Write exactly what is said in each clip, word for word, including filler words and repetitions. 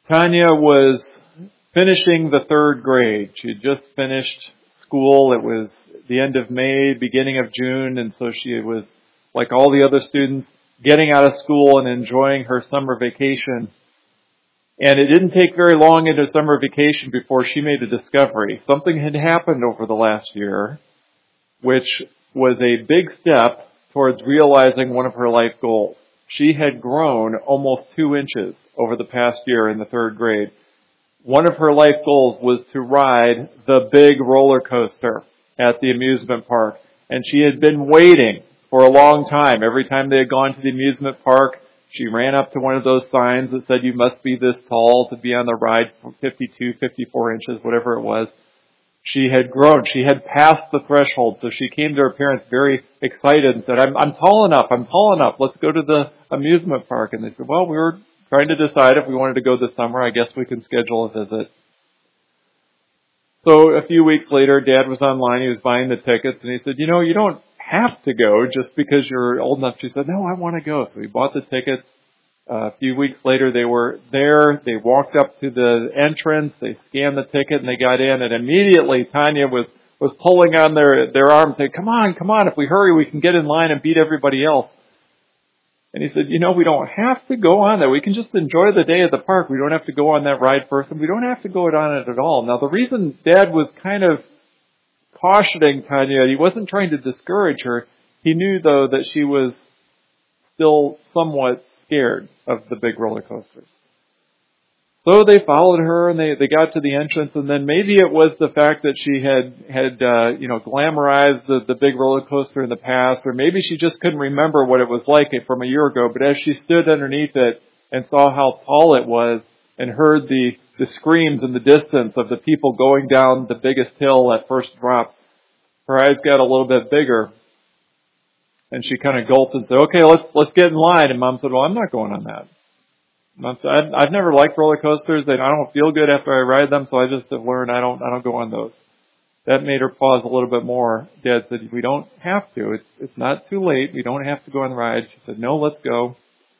Tanya was finishing the third grade. She had just finished school. It was the end of May, beginning of June, and so she was, like all the other students, getting out of school and enjoying her summer vacation. And it didn't take very long into summer vacation before she made a discovery. Something had happened over the last year, which was a big step towards realizing one of her life goals. She had grown almost two inches over the past year in the third grade. One of her life goals was to ride the big roller coaster at the amusement park. And she had been waiting for a long time. Every time they had gone to the amusement park, she ran up to one of those signs that said you must be this tall to be on the ride, fifty-two, fifty-four inches, whatever it was. She had grown. She had passed the threshold. So she came to her parents very excited and said, I'm, I'm tall enough. I'm tall enough. Let's go to the amusement park. And they said, well, we were trying to decide if we wanted to go this summer. I guess we can schedule a visit. So a few weeks later, Dad was online. He was buying the tickets. And he said, you know, you don't have to go just because you're old enough. She said, no, I want to go. So he bought the tickets. Uh, a few weeks later, they were there. They walked up to the entrance. They scanned the ticket and they got in. And immediately, Tanya was, was pulling on their, their arm saying, come on, come on. If we hurry, we can get in line and beat everybody else. And he said, you know, we don't have to go on that. We can just enjoy the day at the park. We don't have to go on that ride first, and we don't have to go on it at all. Now, the reason Dad was kind of cautioning Tanya, he wasn't trying to discourage her. He knew, though, that she was still somewhat scared of the big roller coasters. So they followed her and they, they got to the entrance, and then maybe it was the fact that she had, had, uh, you know, glamorized the, the big roller coaster in the past, or maybe she just couldn't remember what it was like from a year ago, but as she stood underneath it and saw how tall it was and heard the, the screams in the distance of the people going down the biggest hill at first drop, her eyes got a little bit bigger. And she kind of gulped and said, okay, let's, let's get in line. And Mom said, well, I'm not going on that. Mom said, I've, I've never liked roller coasters and I don't feel good after I ride them. So I just have learned I don't, I don't go on those. That made her pause a little bit more. Dad said, we don't have to. It's, it's not too late. We don't have to go on the ride. She said, no, let's go.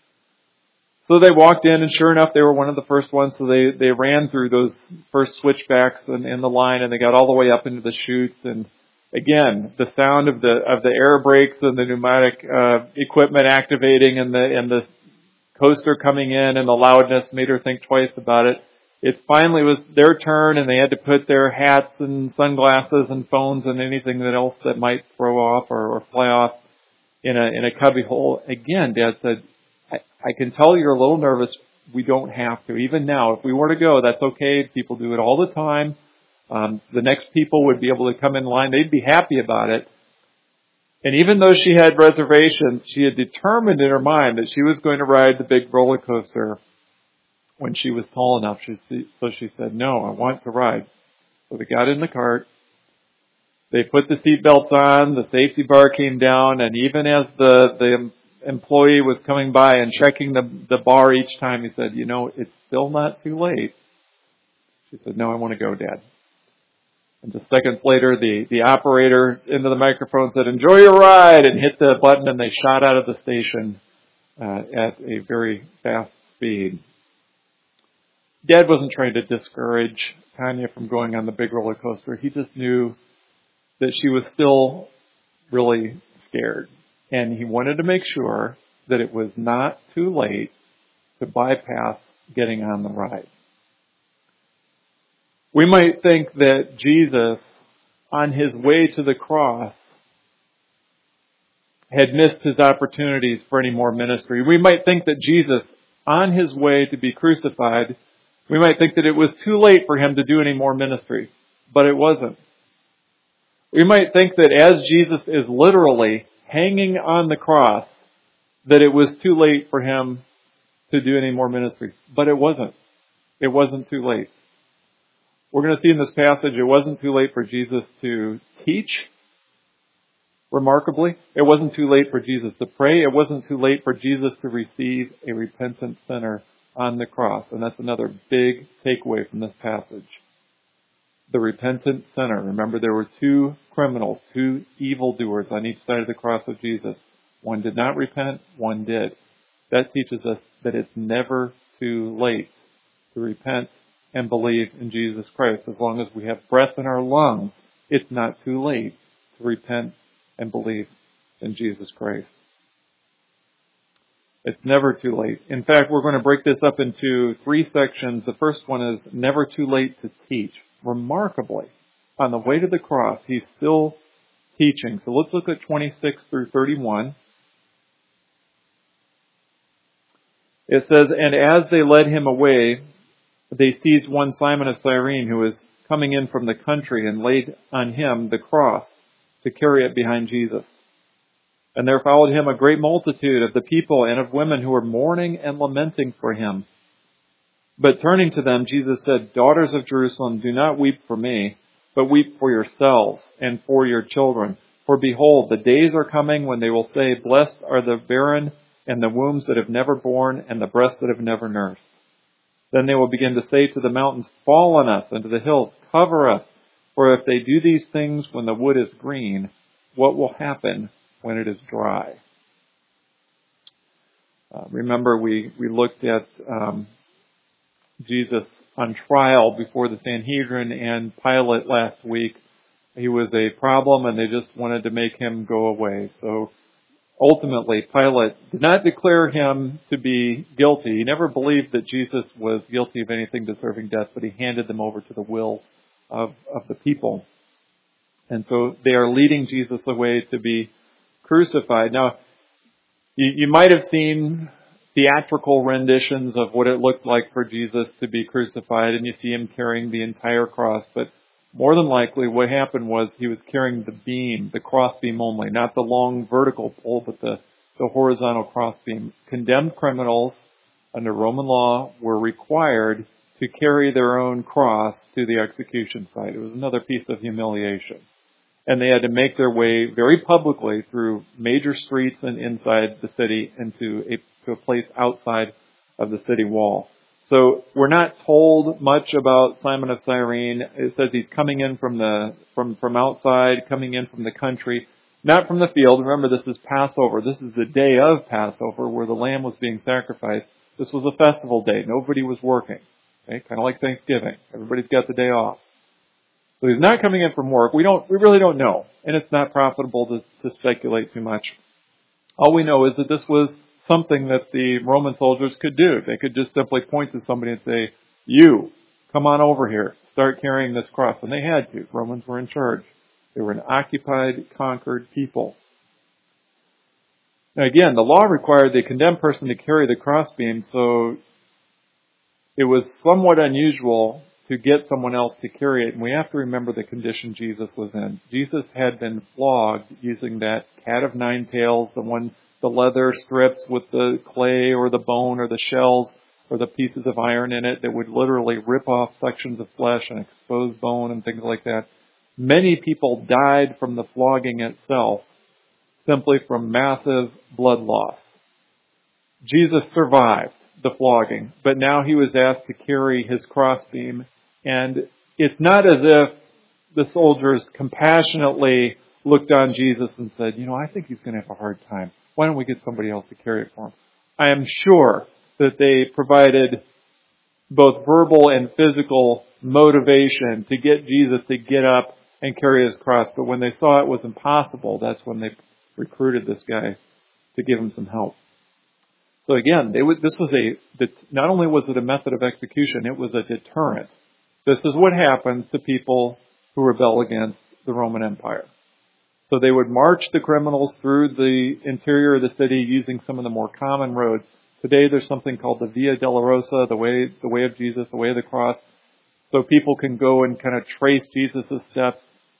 So they walked in, and sure enough, they were one of the first ones. So they, they ran through those first switchbacks in, in the line, and they got all the way up into the chutes. And again, the sound of the of the air brakes and the pneumatic uh, equipment activating, and the and the coaster coming in, and the loudness made her think twice about it. It finally was their turn, and they had to put their hats and sunglasses and phones and anything that else that might throw off or, or fly off in a in a cubby hole. Again, Dad said, I, I can tell you're a little nervous. We don't have to. Even now, if we were to go, that's okay. People do it all the time. Um, the next people would be able to come in line. They'd be happy about it. And even though she had reservations, she had determined in her mind that she was going to ride the big roller coaster when she was tall enough. She, so she said, no, I want to ride. So they got in the cart. They put the seatbelts on. The safety bar came down. And even as the, the employee was coming by and checking the, the bar each time, he said, you know, it's still not too late. She said, no, I want to go, Dad. And just seconds later, the, the operator into the microphone said, enjoy your ride, and hit the button, and they shot out of the station uh, at a very fast speed. Dad wasn't trying to discourage Tanya from going on the big roller coaster. He just knew that she was still really scared. And he wanted to make sure that it was not too late to bypass getting on the ride. We might think that Jesus, on his way to the cross, had missed his opportunities for any more ministry. We might think that Jesus, on his way to be crucified, we might think that it was too late for him to do any more ministry, but it wasn't. We might think that as Jesus is literally hanging on the cross, that it was too late for him to do any more ministry, but it wasn't. It wasn't too late. We're going to see in this passage, it wasn't too late for Jesus to teach, remarkably. It wasn't too late for Jesus to pray. It wasn't too late for Jesus to receive a repentant sinner on the cross. And that's another big takeaway from this passage. The repentant sinner. Remember, there were two criminals, two evildoers on each side of the cross of Jesus. One did not repent, one did. That teaches us that it's never too late to repent and believe in Jesus Christ. As long as we have breath in our lungs, it's not too late to repent and believe in Jesus Christ. It's never too late. In fact, we're going to break this up into three sections. The first one is never too late to teach. Remarkably, on the way to the cross, he's still teaching. So let's look at twenty-six through thirty-one. It says, "And as they led him away, they seized one Simon of Cyrene who was coming in from the country and laid on him the cross to carry it behind Jesus. And there followed him a great multitude of the people and of women who were mourning and lamenting for him. But turning to them, Jesus said, 'Daughters of Jerusalem, do not weep for me, but weep for yourselves and for your children. For behold, the days are coming when they will say, Blessed are the barren and the wombs that have never borne and the breasts that have never nursed. Then they will begin to say to the mountains, Fall on us, and to the hills, Cover us. For if they do these things when the wood is green, what will happen when it is dry?'" Uh, remember, we, we looked at um, Jesus on trial before the Sanhedrin and Pilate last week. He was a problem, and they just wanted to make him go away. So ultimately, Pilate did not declare him to be guilty. He never believed that Jesus was guilty of anything deserving death, but he handed them over to the will of, of the people. And so they are leading Jesus away to be crucified. Now, you, you might have seen theatrical renditions of what it looked like for Jesus to be crucified, and you see him carrying the entire cross. But more than likely, what happened was he was carrying the beam, the cross beam only, not the long vertical pole, but the, the horizontal cross beam. Condemned criminals under Roman law were required to carry their own cross to the execution site. It was another piece of humiliation. And they had to make their way very publicly through major streets and inside the city and to a, to a place outside of the city wall. So we're not told much about Simon of Cyrene. It says he's coming in from the from, from outside, coming in from the country, not from the field. Remember, this is Passover. This is the day of Passover where the lamb was being sacrificed. This was a festival day. Nobody was working. Okay? Kind of like Thanksgiving. Everybody's got the day off. So he's not coming in from work. We don't, we really don't know. And it's not profitable to, to speculate too much. All we know is that this was something that the Roman soldiers could do. They could just simply point to somebody and say, "You, come on over here. Start carrying this cross." And they had to. Romans were in charge. They were an occupied, conquered people. Now again, the law required the condemned person to carry the crossbeam, so it was somewhat unusual to get someone else to carry it. And we have to remember the condition Jesus was in. Jesus had been flogged using that cat of nine tails, the one, the leather strips with the clay or the bone or the shells or the pieces of iron in it that would literally rip off sections of flesh and expose bone and things like that. Many people died from the flogging itself simply from massive blood loss. Jesus survived the flogging, but now he was asked to carry his crossbeam. And it's not as if the soldiers compassionately looked on Jesus and said, "You know, I think he's going to have a hard time. Why don't we get somebody else to carry it for him?" I am sure that they provided both verbal and physical motivation to get Jesus to get up and carry his cross. But when they saw it was impossible, that's when they recruited this guy to give him some help. So again, they would, this was a, not only was it a method of execution, it was a deterrent. This is what happens to people who rebel against the Roman Empire. So they would march the criminals through the interior of the city using some of the more common roads. Today there's something called the Via Dolorosa, the way, the way of Jesus, the way of the cross. So people can go and kind of trace Jesus' steps.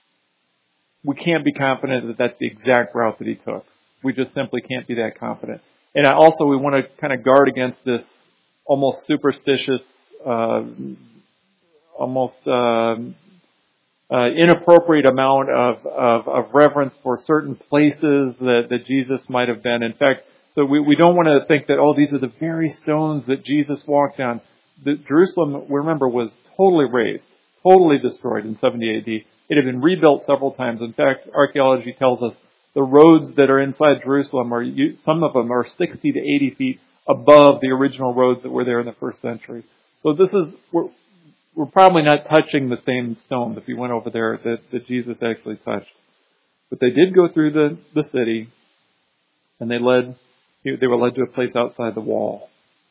We can't be confident that that's the exact route that he took. We just simply can't be that confident. And also we want to kind of guard against this almost superstitious, uh, almost uh, uh, inappropriate amount of, of, of reverence for certain places that, that Jesus might have been. In fact, so we, we don't want to think that, oh, these are the very stones that Jesus walked on. The, Jerusalem, remember, was totally razed, totally destroyed in seventy A D. It had been rebuilt several times. In fact, archaeology tells us the roads that are inside Jerusalem are, some of them are sixty to eighty feet above the original roads that were there in the first century. So this is, we're, we're probably not touching the same stones if you went over there that, that Jesus actually touched. But they did go through the, the city, and they led, they were led to a place outside the wall.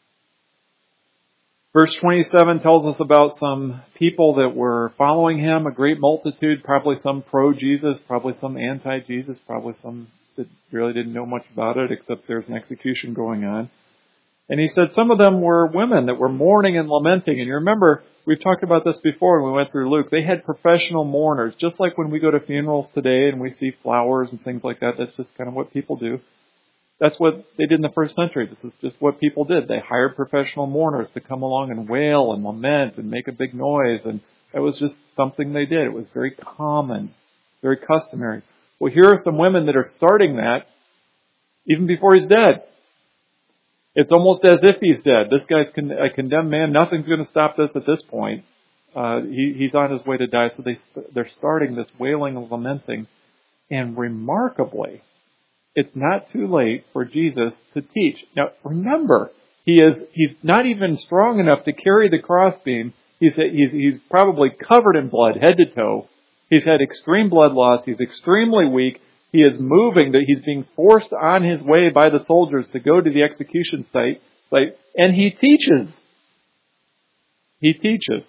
Verse twenty-seven tells us about some people that were following him, a great multitude, probably some pro-Jesus, probably some anti-Jesus, probably some that really didn't know much about it except there's an execution going on. And he said some of them were women that were mourning and lamenting. And you remember, we've talked about this before when we went through Luke. They had professional mourners, just like when we go to funerals today and we see flowers and things like that. That's just kind of what people do. That's what they did in the first century. This is just what people did. They hired professional mourners to come along and wail and lament and make a big noise. And it was just something they did. It was very common, very customary. Well, here are some women that are starting that even before he's dead. It's almost as if he's dead. This guy's con- a condemned man. Nothing's going to stop this at this point. Uh, he, he's on his way to die. So they, they're starting this wailing and lamenting. And remarkably, it's not too late for Jesus to teach. Now, remember, he is, he's not even strong enough to carry the crossbeam. He's, he's, he's probably covered in blood, head to toe. He's had extreme blood loss. He's extremely weak. He is moving. He's being forced on his way by the soldiers to go to the execution site, site and he teaches. He teaches.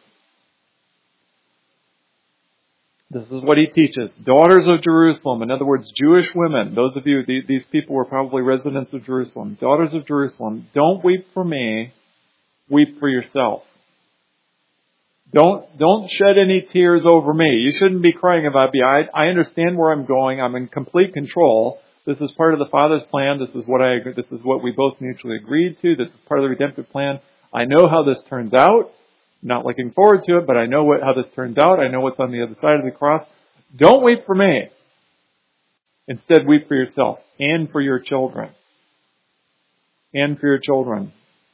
This is what he teaches. Daughters of Jerusalem, in other words, Jewish women. Those of you, these people were probably residents of Jerusalem. Daughters of Jerusalem, don't weep for me, weep for yourself. Don't, don't shed any tears over me. You shouldn't be crying about me. I, I understand where I'm going. I'm in complete control. This is part of the Father's plan. This is what I, this is what we both mutually agreed to. This is part of the redemptive plan. I know how this turns out. Not looking forward to it, but I know what, how this turns out. I know what's on the other side of the cross. Don't weep for me. Instead, weep for yourself and for your children. And for your children.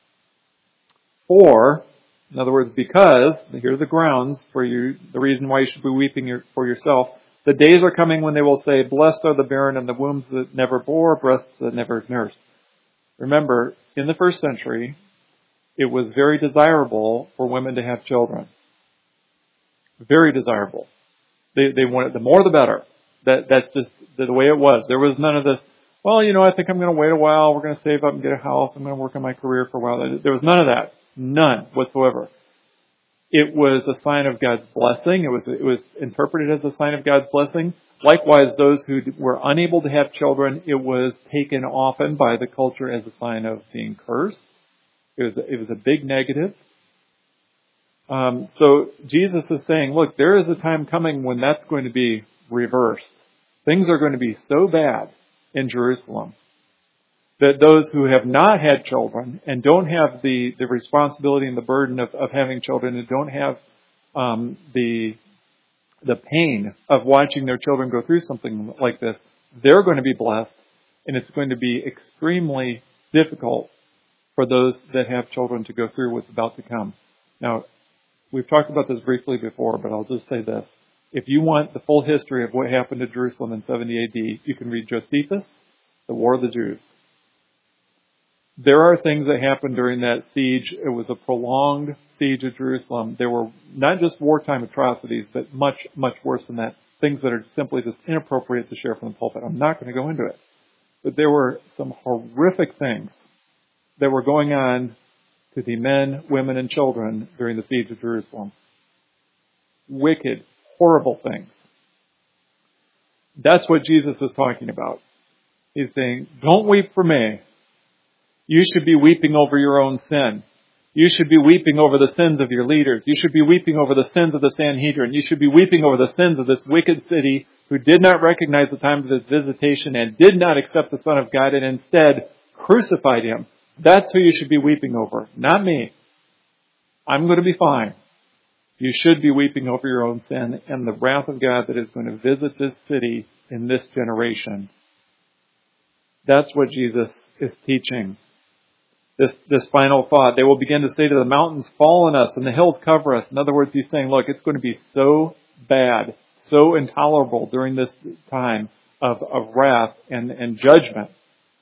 For, in other words, because, here are the grounds for you, the reason why you should be weeping your, for yourself. The days are coming when they will say, blessed are the barren and the wombs that never bore, breasts that never nursed. Remember, in the first century, it was very desirable for women to have children. Very desirable. They they wanted, the more the better. That that's just the way it was. There was none of this, well, you know, I think I'm going to wait a while. We're going to save up and get a house. I'm going to work on my career for a while. There was none of that. None whatsoever. It was a sign of God's blessing. It was it was interpreted as a sign of God's blessing. Likewise, those who were unable to have children, it was taken often by the culture as a sign of being cursed. It was, it was a big negative. Um, so Jesus is saying, look, there is a time coming when that's going to be reversed. Things are going to be so bad in Jerusalem that those who have not had children and don't have the, the responsibility and the burden of, of having children and don't have um, the the pain of watching their children go through something like this, they're going to be blessed, and it's going to be extremely difficult for those that have children to go through what's about to come. Now, we've talked about this briefly before, but I'll just say this. If you want the full history of what happened to Jerusalem in seventy A D, you can read Josephus, The War of the Jews. There are things that happened during that siege. It was a prolonged siege of Jerusalem. There were not just wartime atrocities, but much, much worse than that. Things that are simply just inappropriate to share from the pulpit. I'm not going to go into it. But there were some horrific things that were going on to the men, women, and children during the siege of Jerusalem. Wicked, horrible things. That's what Jesus is talking about. He's saying, don't weep for me. You should be weeping over your own sin. You should be weeping over the sins of your leaders. You should be weeping over the sins of the Sanhedrin. You should be weeping over the sins of this wicked city who did not recognize the time of his visitation and did not accept the Son of God and instead crucified him. That's who you should be weeping over, not me. I'm going to be fine. You should be weeping over your own sin and the wrath of God that is going to visit this city in this generation. That's what Jesus is teaching. This, this final thought. They will begin to say to the mountains, fall on us, and the hills cover us. In other words, he's saying, look, it's going to be so bad, so intolerable during this time of, of wrath and, and judgment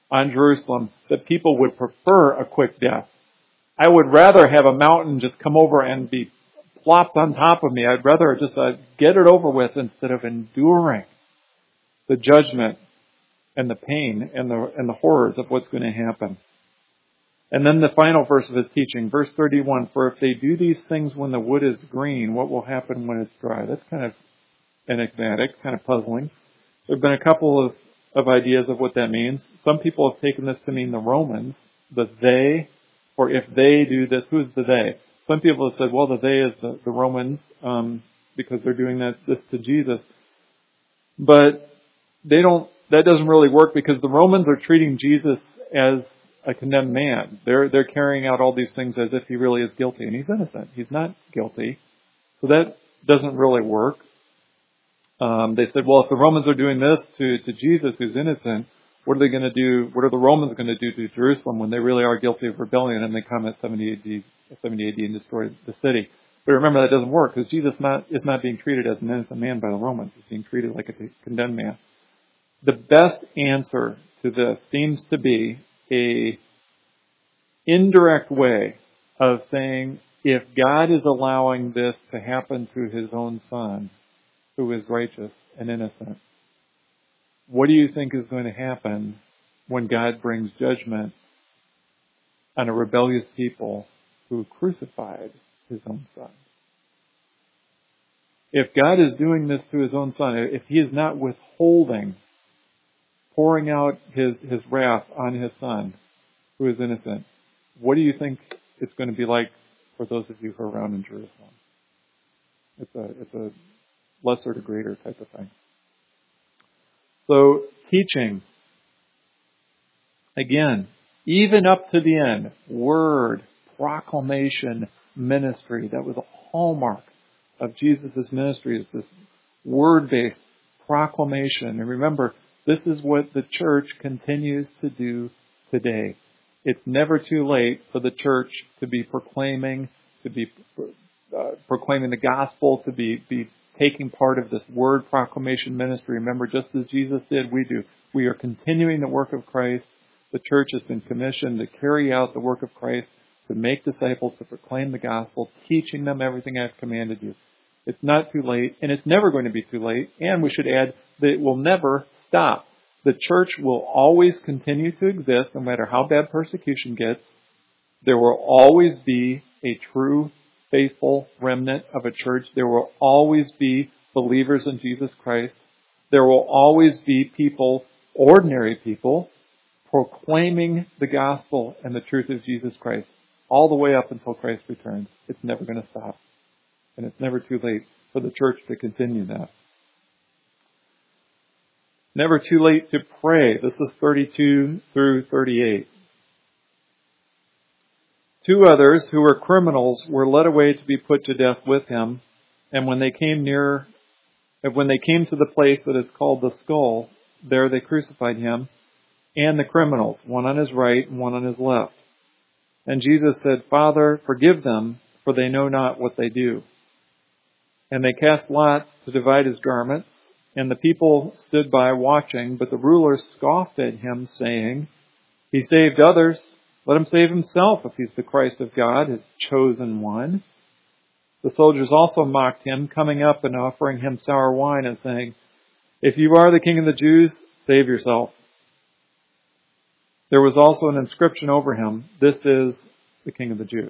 on Jerusalem that people would prefer a quick death. I would rather have a mountain just come over and be plopped on top of me. I'd rather just uh, get it over with instead of enduring the judgment and the pain and the and the horrors of what's going to happen. And then the final verse of his teaching, verse thirty-one, for if they do these things when the wood is green, what will happen when it's dry? That's kind of enigmatic, kind of puzzling. There have been a couple of, of ideas of what that means. Some people have taken this to mean the Romans, the they, or if they do this, who's the they? Some people have said, well, the they is the, the Romans, um, because they're doing that, this to Jesus. But they don't, that doesn't really work because the Romans are treating Jesus as a condemned man. They're, they're carrying out all these things as if he really is guilty, and he's innocent. He's not guilty. So that doesn't really work. Um, they said, well, if the Romans are doing this to, to Jesus, who's innocent, what are they going to do? What are the Romans going to do to Jerusalem when they really are guilty of rebellion and they come at seventy A D, seventy A D and destroy the city? But remember, that doesn't work because Jesus not, is not being treated as an innocent man by the Romans. He's being treated like a condemned man. The best answer to this seems to be a indirect way of saying, if God is allowing this to happen through his own son, who is righteous and innocent, what do you think is going to happen when God brings judgment on a rebellious people who crucified his own son? If God is doing this to his own son, if he is not withholding, pouring out his, his wrath on his son, who is innocent, what do you think it's going to be like for those of you who are around in Jerusalem? It's a, it's a lesser to greater type of thing. So, teaching. Again, even up to the end, word, proclamation, ministry. That was a hallmark of Jesus' ministry, is this word-based proclamation. And remember, this is what the church continues to do today. It's never too late for the church to be proclaiming, to be uh, proclaiming the gospel, to be, be taking part of this word proclamation ministry. Remember, just as Jesus did, we do. We are continuing the work of Christ. The church has been commissioned to carry out the work of Christ, to make disciples, to proclaim the gospel, teaching them everything I've commanded you. It's not too late, and it's never going to be too late. And we should add that it will never stop. The church will always continue to exist, no matter how bad persecution gets. There will always be a true, faithful remnant of a church. There will always be believers in Jesus Christ. There will always be people, ordinary people, proclaiming the gospel and the truth of Jesus Christ all the way up until Christ returns. It's never going to stop. And it's never too late for the church to continue that. Never too late to pray. This is thirty-two through thirty-eight. Two others who were criminals were led away to be put to death with him. And when they came near, when they came to the place that is called the Skull, there they crucified him and the criminals, one on his right and one on his left. And Jesus said, Father, forgive them, for they know not what they do. And they cast lots to divide his garments. And the people stood by watching, but the rulers scoffed at him, saying, He saved others. Let him save himself if he's the Christ of God, his chosen one. The soldiers also mocked him, coming up and offering him sour wine and saying, If you are the King of the Jews, save yourself. There was also an inscription over him, This is the King of the Jews.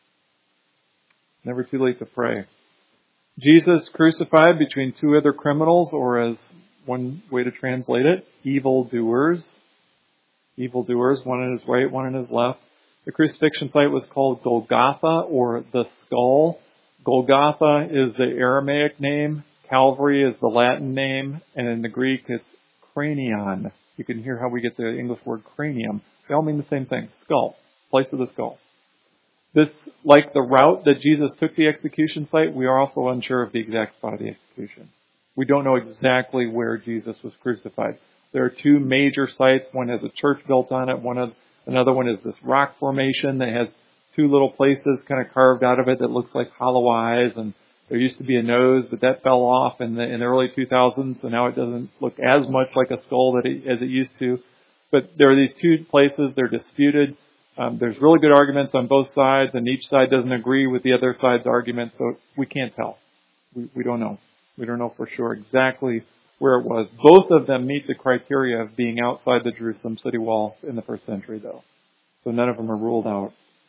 Never too late to pray. Jesus crucified between two other criminals, or as one way to translate it, evildoers. Evildoers, one on his right, one on his left. The crucifixion site was called Golgotha, or the Skull. Golgotha is the Aramaic name. Calvary is the Latin name. And in the Greek, it's cranion. You can hear how we get the English word cranium. They all mean the same thing. Skull. Place of the skull. This, like the route that Jesus took the execution site, we are also unsure of the exact spot of the execution. We don't know exactly where Jesus was crucified. There are two major sites. One has a church built on it. One of, another one is this rock formation that has two little places kind of carved out of it that looks like hollow eyes. And there used to be a nose, but that fell off in the, in the early two thousands. So now it doesn't look as much like a skull that it, as it used to. But there are these two places, they're disputed. Um, there's really good arguments on both sides, and each side doesn't agree with the other side's argument, so we can't tell. We, we don't know. We don't know for sure exactly where it was. Both of them meet the criteria of being outside the Jerusalem city wall in the first century, though. So none of them are ruled out.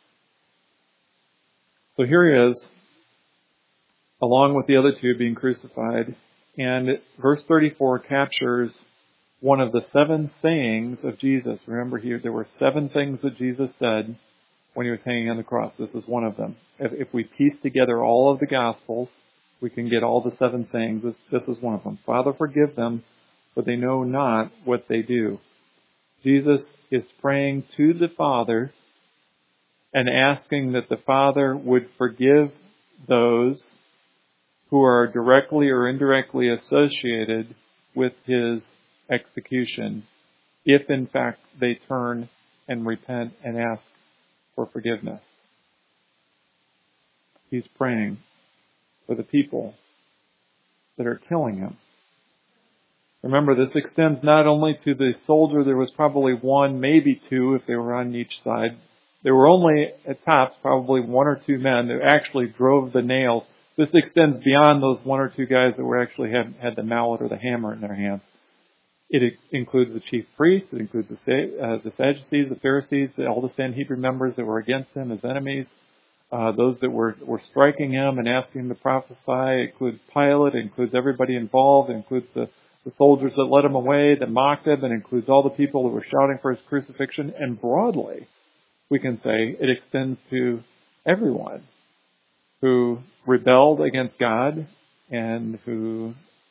So here he is, along with the other two being crucified. And verse thirty-four captures one of the seven sayings of Jesus. Remember here, there were seven things that Jesus said when he was hanging on the cross. This is one of them. If, if we piece together all of the Gospels, we can get all the seven sayings. This, this is one of them. Father, forgive them, for they know not what they do. Jesus is praying to the Father and asking that the Father would forgive those who are directly or indirectly associated with his execution, if in fact they turn and repent and ask for forgiveness. He's praying for the people that are killing him. Remember, this extends not only to the soldier. There was probably one, maybe two, if they were on each side. There were only, at tops, probably one or two men that actually drove the nails. This extends beyond those one or two guys that were actually had, had the mallet or the hammer in their hands. It includes the chief priests. It includes the, uh, the Sadducees, the Pharisees, all the Sanhedrin members that were against him as enemies. Uh, those that were, were striking him and asking him to prophesy. It includes Pilate. It includes everybody involved. It includes the, the soldiers that led him away, that mocked him. It includes all the people that were shouting for his crucifixion. And broadly, we can say it extends to everyone who rebelled against God and who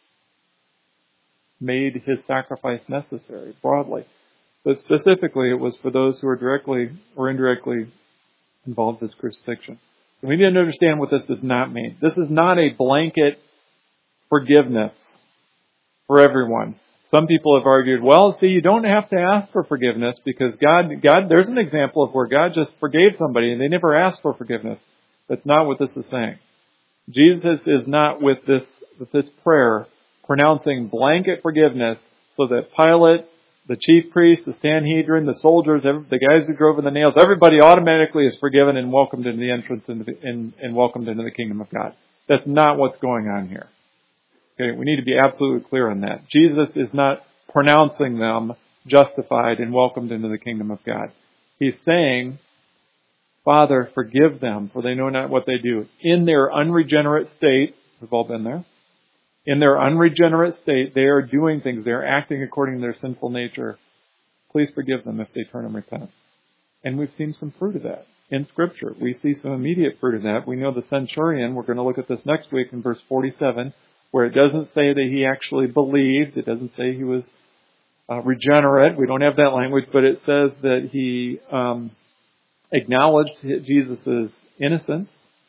made his sacrifice necessary, broadly. But specifically, it was for those who were directly or indirectly involved in his crucifixion. So we need to understand what this does not mean. This is not a blanket forgiveness for everyone. Some people have argued, well, see, you don't have to ask for forgiveness because God, God, there's an example of where God just forgave somebody and they never asked for forgiveness. That's not what this is saying. Jesus is not with this, with this prayer pronouncing blanket forgiveness so that Pilate, the chief priest, the Sanhedrin, the soldiers, the guys who drove in the nails, everybody automatically is forgiven and welcomed into the entrance into the, in, and welcomed into the kingdom of God. That's not what's going on here. Okay, we need to be absolutely clear on that. Jesus is not pronouncing them justified and welcomed into the kingdom of God. He's saying, Father, forgive them, for they know not what they do. In their unregenerate state, we've all been there, in their unregenerate state, they are doing things, they are acting according to their sinful nature. Please forgive them if they turn and repent. And we've seen some fruit of that in Scripture. We see some immediate fruit of that. We know the centurion, we're going to look at this next week in verse forty-seven, where it doesn't say that he actually believed. It doesn't say he was uh, regenerate. We don't have that language, but it says that he um, acknowledged Jesus' innocence.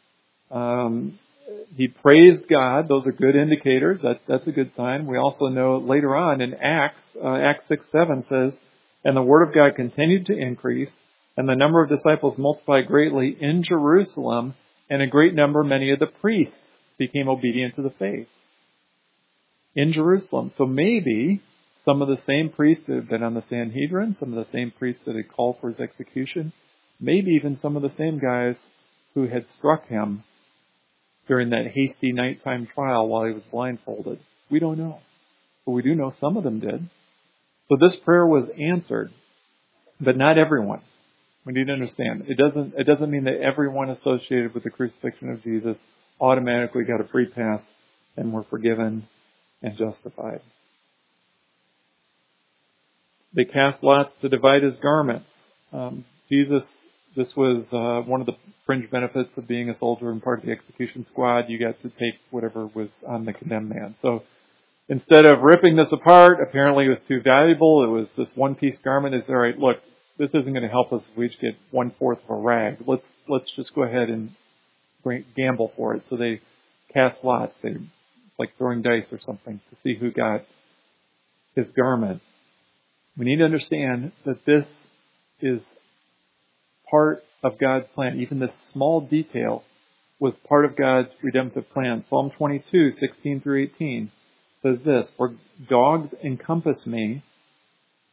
Um, he praised God. Those are good indicators. That's, that's a good sign. We also know later on in Acts, uh, Acts six seven says, and the word of God continued to increase, and the number of disciples multiplied greatly in Jerusalem, and a great number, many of the priests, became obedient to the faith. In Jerusalem. So maybe some of the same priests that had been on the Sanhedrin, some of the same priests that had called for his execution, maybe even some of the same guys who had struck him during that hasty nighttime trial while he was blindfolded. We don't know. But we do know some of them did. So this prayer was answered, but not everyone. We need to understand. It doesn't, it doesn't mean that everyone associated with the crucifixion of Jesus automatically got a free pass and were forgiven and justified. They cast lots to divide his garments. Um, Jesus, this was uh, one of the fringe benefits of being a soldier and part of the execution squad. You got to take whatever was on the condemned man. So instead of ripping this apart, apparently it was too valuable. It was this one-piece garment. Is all right, look, this isn't going to help us if we each get one-fourth of a rag. Let's let's just go ahead and bring, gamble for it. So they cast lots. They like throwing dice or something to see who got his garment. We need to understand that this is part of God's plan. Even this small detail was part of God's redemptive plan. Psalm twenty-two, sixteen through eighteen says this, for dogs encompass me,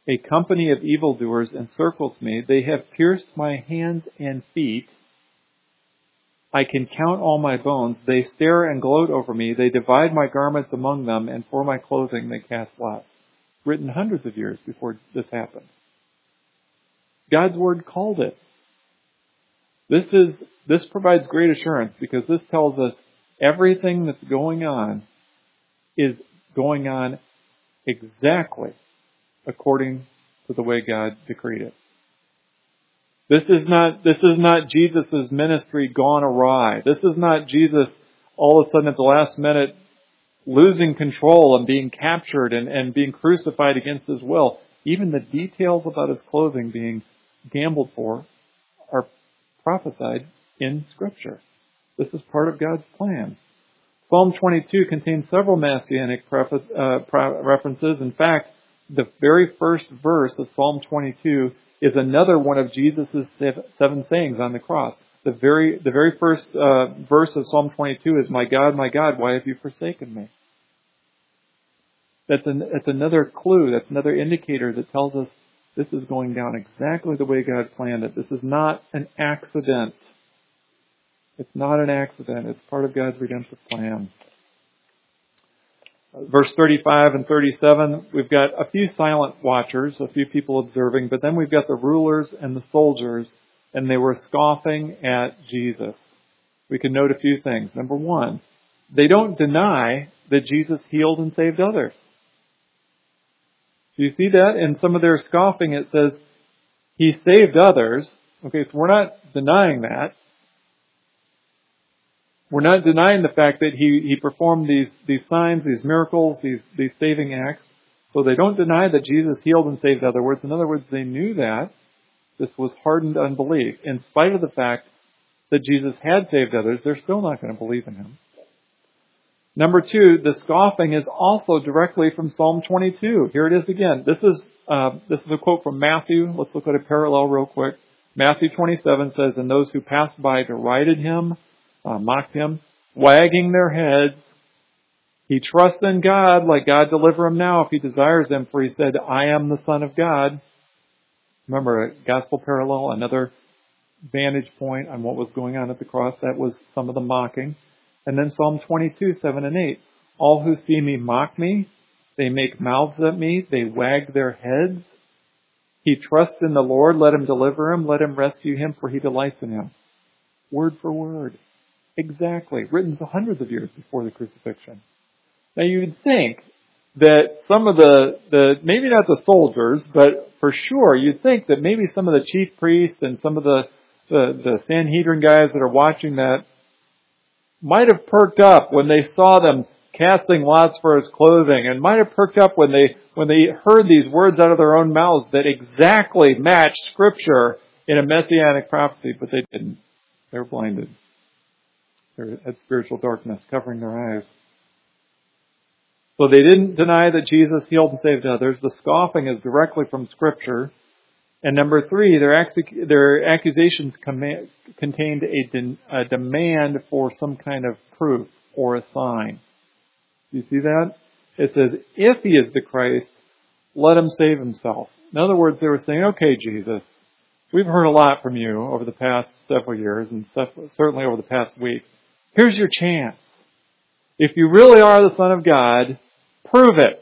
A company of evildoers encircles me. They have pierced my hands and feet. I can count all my bones. They stare and gloat over me. They divide my garments among them, and for my clothing they cast lots. Written hundreds of years before this happened. God's Word called it. This is this provides great assurance because this tells us everything that's going on is going on exactly according to the way God decreed it. This is not this is not Jesus' ministry gone awry. This is not Jesus all of a sudden at the last minute losing control and being captured and, and being crucified against his will. Even the details about his clothing being gambled for are prophesied in Scripture. This is part of God's plan. Psalm twenty-two contains several messianic preface, uh, references. In fact, the very first verse of Psalm twenty-two is another one of Jesus' seven sayings on the cross. The very, the very first uh, verse of Psalm twenty-two is, "My God, my God, why have you forsaken me?" That's, an, that's another clue, that's another indicator that tells us this is going down exactly the way God planned it. This is not an accident. It's not an accident. It's part of God's redemptive plan. Verse thirty-five and thirty-seven, we've got a few silent watchers, a few people observing, but then we've got the rulers and the soldiers, and they were scoffing at Jesus. We can note a few things. Number one, they don't deny that Jesus healed and saved others. Do you see that? In some of their scoffing, it says, He saved others. Okay, so we're not denying that. We're not denying the fact that he, he performed these, these signs, these miracles, these, these saving acts. So they don't deny that Jesus healed and saved others. In other words, they knew that. This was hardened unbelief. In spite of the fact that Jesus had saved others, they're still not going to believe in Him. Number two, the scoffing is also directly from Psalm twenty-two. Here it is again. This is uh, this is a quote from Matthew. Let's look at a parallel real quick. Matthew twenty-seven says, "And those who passed by derided Him, uh, mocked Him, wagging their heads. He trusts in God, let God deliver him now if He desires Him, for He said, I am the Son of God." Remember, a gospel parallel, another vantage point on what was going on at the cross. That was some of the mocking. And then Psalm twenty-two, seven and eight. "All who see me mock me. They make mouths at me. They wag their heads. He trusts in the Lord. Let Him deliver him. Let Him rescue him, for He delights in him." Word for word. Exactly. Written hundreds of years before the crucifixion. Now you'd think that some of the, the, maybe not the soldiers, but for sure you'd think that maybe some of the chief priests and some of the, the, the Sanhedrin guys that are watching that might have perked up when they saw them casting lots for His clothing, and might have perked up when they when they heard these words out of their own mouths that exactly matched Scripture in a messianic prophecy, but they didn't. They were blinded. They had spiritual darkness covering their eyes. So they didn't deny that Jesus healed and saved others. The scoffing is directly from Scripture. And number three, their, ac- their accusations com- contained a, de- a demand for some kind of proof or a sign. Do you see that? It says, if He is the Christ, let Him save Himself. In other words, they were saying, okay, Jesus, we've heard a lot from you over the past several years, and certainly over the past week. Here's your chance. If you really are the Son of God, prove it.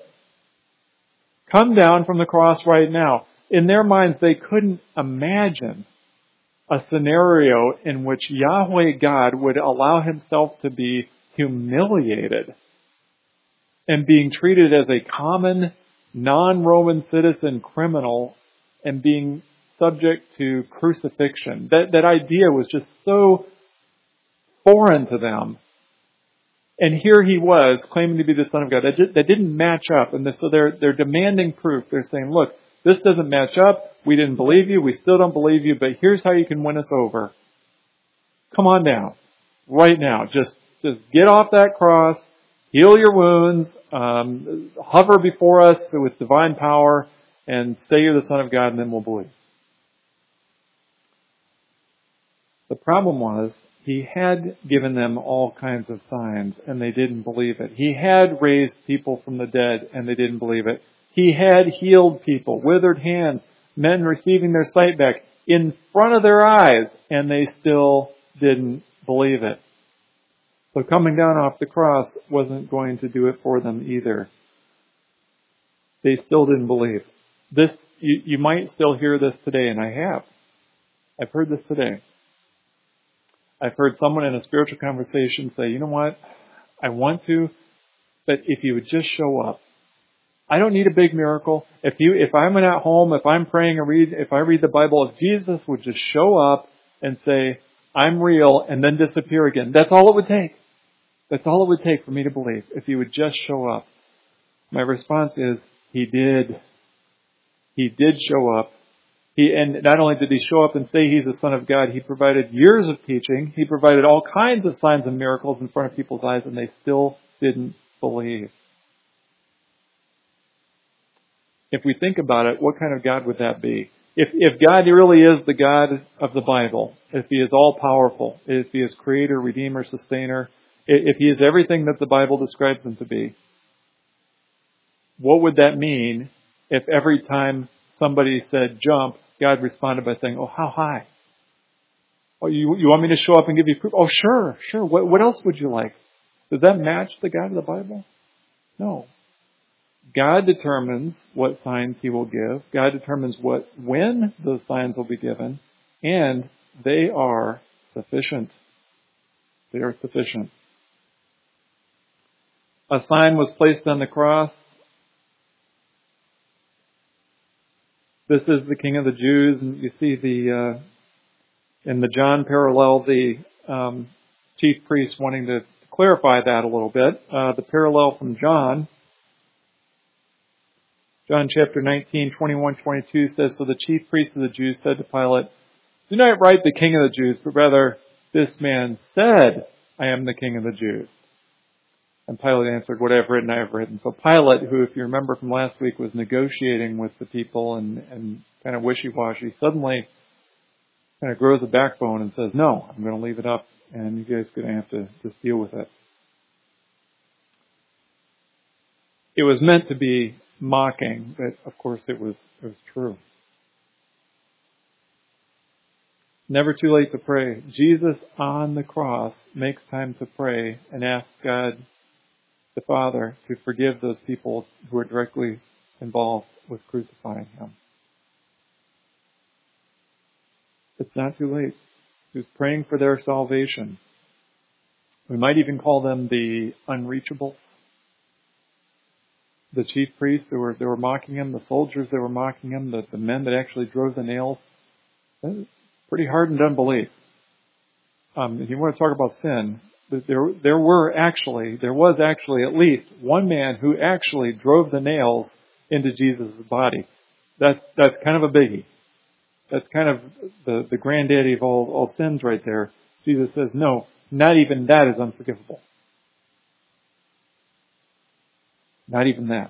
Come down from the cross right now. In their minds, they couldn't imagine a scenario in which Yahweh God would allow Himself to be humiliated and being treated as a common, non-Roman citizen criminal and being subject to crucifixion. That, that idea was just so foreign to them. And here He was, claiming to be the Son of God. That, just, that didn't match up. And so they're, they're demanding proof. They're saying, look, this doesn't match up. We didn't believe you. We still don't believe you. But here's how you can win us over. Come on down. Right now. Just, just get off that cross. Heal your wounds. Um, hover before us with divine power. And say you're the Son of God, and then we'll believe. The problem was, He had given them all kinds of signs, and they didn't believe it. He had raised people from the dead, and they didn't believe it. He had healed people, withered hands, men receiving their sight back in front of their eyes, and they still didn't believe it. So coming down off the cross wasn't going to do it for them either. They still didn't believe. This, you, you might still hear this today, and I have. I've heard this today. I've heard someone in a spiritual conversation say, you know what, I want to, but if you would just show up. I don't need a big miracle. If you, if I'm at home, if I'm praying and read, if I read the Bible, if Jesus would just show up and say, I'm real, and then disappear again, that's all it would take. That's all it would take for me to believe, if he would just show up. My response is, he did. He did show up. He, and not only did he show up and say he's the Son of God, he provided years of teaching. He provided all kinds of signs and miracles in front of people's eyes, and they still didn't believe. If we think about it, what kind of God would that be? If, if God really is the God of the Bible, if he is all powerful, if he is creator, redeemer, sustainer, if he is everything that the Bible describes him to be, what would that mean if every time somebody said jump, God responded by saying, oh, how high? Oh, you, you want me to show up and give you proof? Oh, sure, sure. What, what else would you like? Does that match the God of the Bible? No. God determines what signs he will give. God determines what, when those signs will be given. And they are sufficient. They are sufficient. A sign was placed on the cross. This is the King of the Jews, and you see the uh, in the John parallel, the um, chief priest wanting to clarify that a little bit. Uh, the parallel from John, John chapter nineteen, twenty-one, twenty-two says, so the chief priest of the Jews said to Pilate, do not write the King of the Jews, but rather, this man said, I am the King of the Jews. And Pilate answered, what I have written, I have written. So Pilate, who, if you remember from last week, was negotiating with the people and, and kind of wishy-washy, suddenly kind of grows a backbone and says, no, I'm going to leave it up, and you guys are going to have to just deal with it. It was meant to be mocking, but of course it was, it was true. Never too late to pray. Jesus on the cross makes time to pray and ask God the Father to forgive those people who are directly involved with crucifying him. It's not too late. He was praying for their salvation. We might even call them the unreachable. The chief priests, they were, they were mocking him. The soldiers, they were mocking him. The, the men that actually drove the nails. Pretty hardened unbelief. Um, if you want to talk about sin, there there were actually, there was actually at least one man who actually drove the nails into Jesus' body. That's that's kind of a biggie. That's kind of the, the granddaddy of all, all sins right there. Jesus says, no, not even that is unforgivable. Not even that.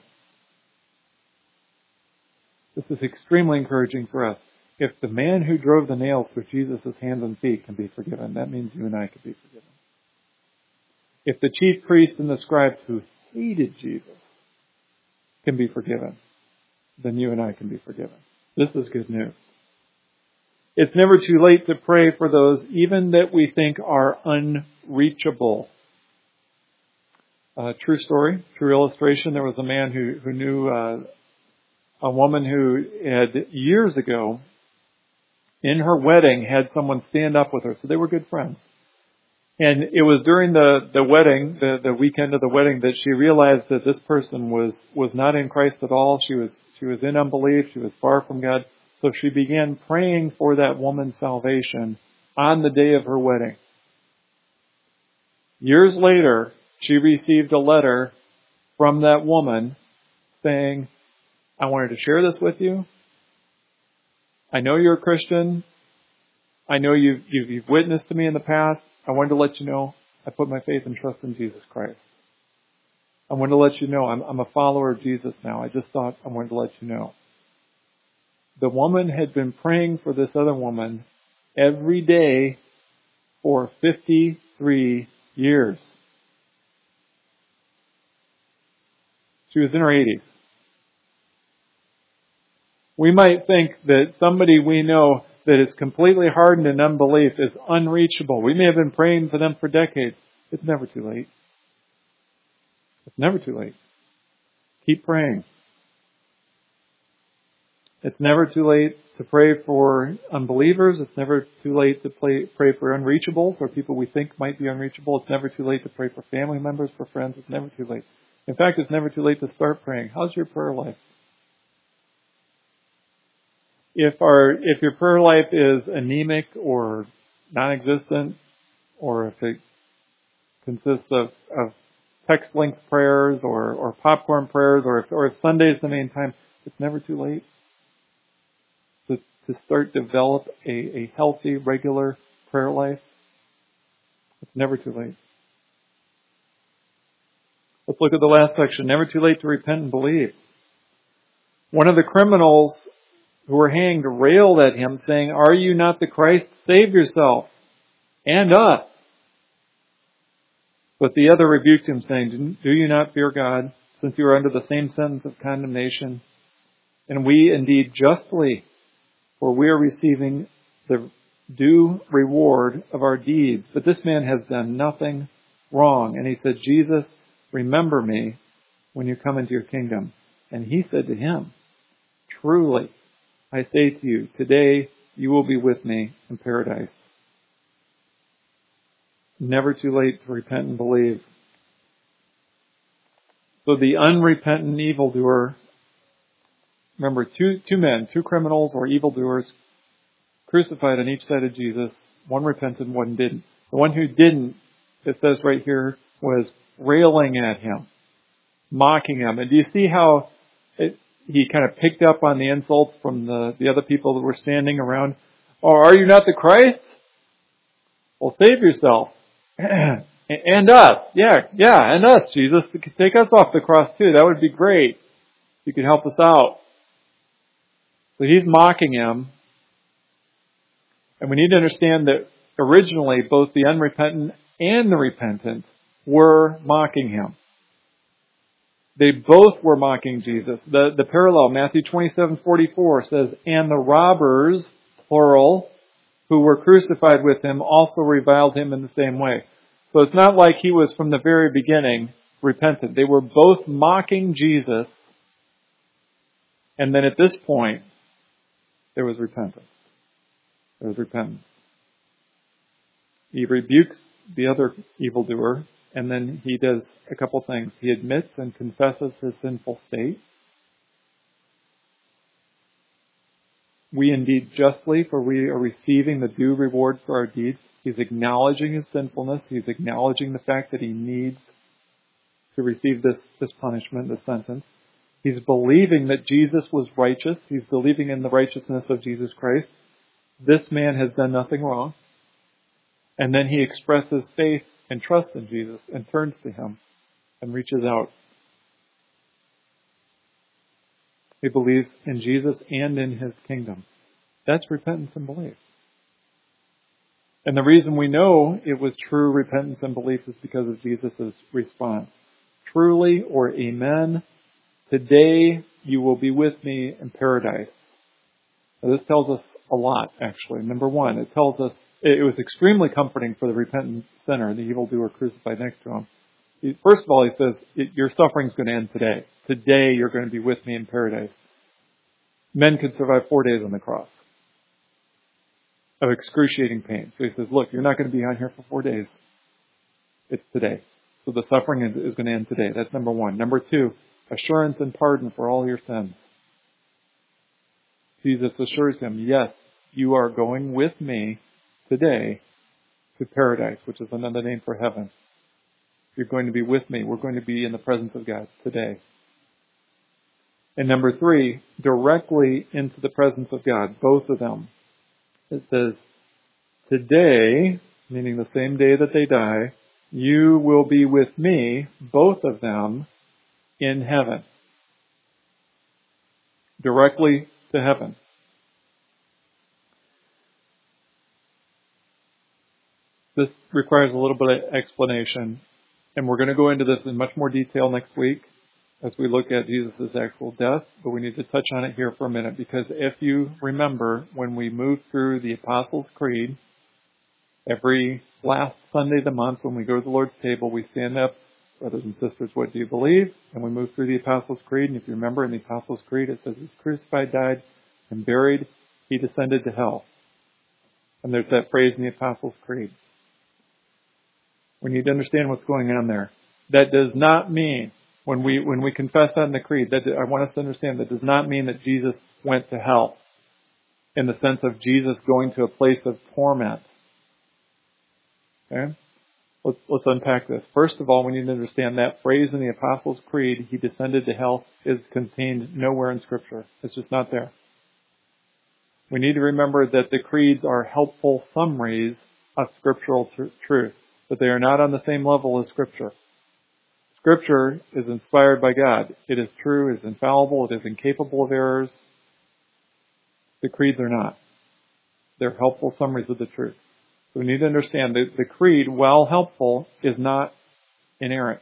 This is extremely encouraging for us. If the man who drove the nails through Jesus' hands and feet can be forgiven, that means you and I can be forgiven. If the chief priests and the scribes who hated Jesus can be forgiven, then you and I can be forgiven. This is good news. It's never too late to pray for those even that we think are unreachable. Uh, true story, true illustration. There was a man who, who knew uh, a woman who had years ago in her wedding had someone stand up with her. So they were good friends. And it was during the, the wedding, the, the weekend of the wedding, that she realized that this person was, was not in Christ at all. She was, she was in unbelief. She was far from God. So she began praying for that woman's salvation on the day of her wedding. Years later, she received a letter from that woman saying, I wanted to share this with you. I know you're a Christian. I know you've, you've, you've witnessed to me in the past. I wanted to let you know I put my faith and trust in Jesus Christ. I wanted to let you know I'm, I'm a follower of Jesus now. I just thought I wanted to let you know. The woman had been praying for this other woman every day for fifty-three years. She was in her eighties. We might think that somebody we know that is completely hardened in unbelief is unreachable. We may have been praying for them for decades. It's never too late. It's never too late. Keep praying. It's never too late to pray for unbelievers. It's never too late to pray, pray for unreachables or people we think might be unreachable. It's never too late to pray for family members, for friends. It's never too late. In fact, it's never too late to start praying. How's your prayer life? If our if your prayer life is anemic or non-existent, or if it consists of, of text length prayers or, or popcorn prayers, or if or if Sunday is the main time, it's never too late to to start develop a, a healthy, regular prayer life. It's never too late. Let's look at the last section. Never too late to repent and believe. One of the criminals who were hanged railed at him, saying, "Are you not the Christ? Save yourself and us." But the other rebuked him, saying, "Do you not fear God, since you are under the same sentence of condemnation? And we indeed justly, for we are receiving the due reward of our deeds. But this man has done nothing wrong." And he said, "Jesus, remember me when you come into your kingdom." And he said to him, "Truly, I say to you, today you will be with me in paradise." Never too late to repent and believe. So the unrepentant evildoer, remember, two two men, two criminals or evildoers, crucified on each side of Jesus. One repented, one didn't. The one who didn't, it says right here, was railing at him, mocking him. And do you see how it, he kind of picked up on the insults from the, the other people that were standing around? "Oh, are you not the Christ? Well, save yourself. And us. Yeah, yeah, and us, Jesus. Take us off the cross too. That would be great. You could help us out." So he's mocking him. And we need to understand that originally both the unrepentant and the repentant were mocking him. They both were mocking Jesus. The, the parallel, Matthew twenty-seven forty-four says, "And the robbers," plural, "who were crucified with him also reviled him in the same way." So it's not like he was from the very beginning repentant. They were both mocking Jesus. And then at this point, there was repentance. There was repentance. He rebukes the other evildoer, and then he does a couple things. He admits and confesses his sinful state. "We indeed justly, for we are receiving the due reward for our deeds." He's acknowledging his sinfulness. He's acknowledging the fact that he needs to receive this, this punishment, this sentence. He's believing that Jesus was righteous. He's believing in the righteousness of Jesus Christ. This man has done nothing wrong. And then he expresses faith and trust in Jesus and turns to him and reaches out. He believes in Jesus and in his kingdom. That's repentance and belief. And the reason we know it was true repentance and belief is because of Jesus' response. "Truly," or "Amen, today you will be with me in paradise." Now, this tells us a lot, actually. Number one, it tells us it was extremely comforting for the repentant sinner, the evildoer crucified next to him. First of all, he says, your suffering's going to end today. Today you're going to be with me in paradise. Men could survive four days on the cross of excruciating pain. So he says, look, you're not going to be on here for four days. It's today. So the suffering is, is going to end today. That's number one. Number two, assurance and pardon for all your sins. Jesus assures him, yes, you are going with me today to paradise, which is another name for heaven. You're going to be with me. We're going to be in the presence of God today. And number three, directly into the presence of God, both of them. It says, today, meaning the same day that they die, you will be with me, both of them, in heaven. Directly to heaven. This requires a little bit of explanation, and we're going to go into this in much more detail next week. as we look at Jesus' actual death, but we need to touch on it here for a minute, because if you remember, when we move through the Apostles' Creed, every last Sunday of the month when we go to the Lord's table, we stand up, brothers and sisters, what do you believe? And we move through the Apostles' Creed, and if you remember in the Apostles' Creed, it says, He was crucified, died, and buried, He descended to hell. And there's that phrase in the Apostles' Creed. We need to understand what's going on there. That does not mean, when we when we confess that in the Creed, that I want us to understand that does not mean that Jesus went to hell, in the sense of Jesus going to a place of torment. Okay? Let's, let's unpack this. First of all, we need to understand that phrase in the Apostles' Creed, He descended to hell, is contained nowhere in Scripture. It's just not there. We need to remember that the creeds are helpful summaries of scriptural tr- truth, but they are not on the same level as Scripture. Scripture is inspired by God. It is true, it is infallible, it is incapable of errors. The creeds are not. They're helpful summaries of the truth. So we need to understand that the creed, while helpful, is not inerrant.